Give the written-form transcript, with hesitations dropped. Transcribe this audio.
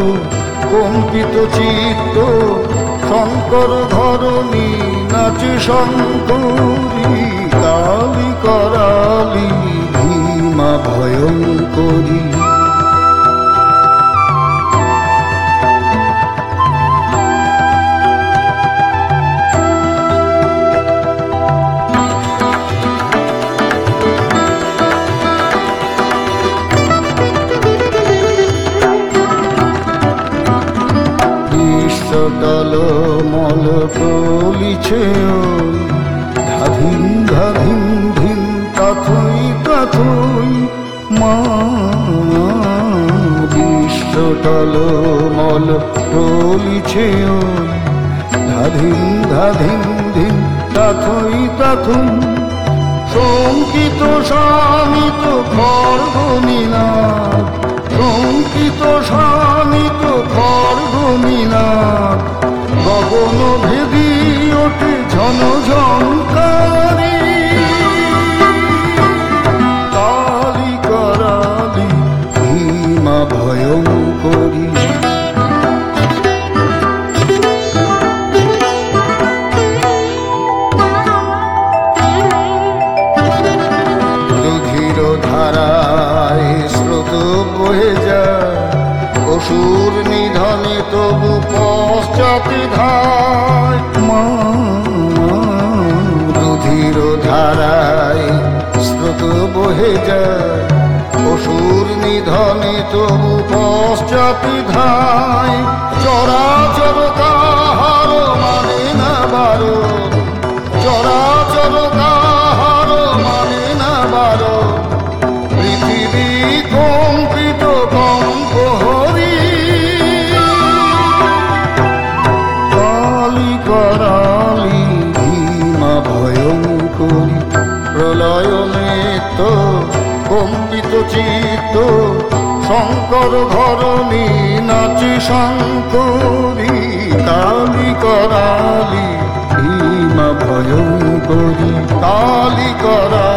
কম্পিত চিত্ত শঙ্কর ধরণী নাচে শঙ্করী কালী করালি ভীমা ভয়ঙ্করী। টলমল টলিছে ধাধিন ধাধিন ধিন তাথই তাথই মা। বিশ্ব টলমল টলিছে ধাধিন ধাধিন ধিন তাথই তাথই। শঙ্কিত শামিত খর্গ নীনাদ, শঙ্কিত শামিত খর্গ নীনাদ। গগন ভেদি ওঠে ঝন ঝঙ্কারি কালী করালি ভীমা ভয়ঙ্করী। রুধির ধারায় স্রোত বহে যায়, অসুর নিধনে তবু পশ্চাতে ধায় মা। রুধির ধারায় স্রোত বহে যায়, অসুর নিধনে তবু পশ্চাতে ধায়। চরাচর কাহার মানে না বারো, চরাচর কাহার মানে না বারো। পৃথিবী কম্পিত কম্প হরি কালী করালি ভীমা ভয়ঙ্করী। প্রলয় নৃত্য কম্পিত চিত্ত শঙ্কর ধরণী নাচে শঙ্করী কালী করালি ভীমা ভয়ঙ্করী কালী করা।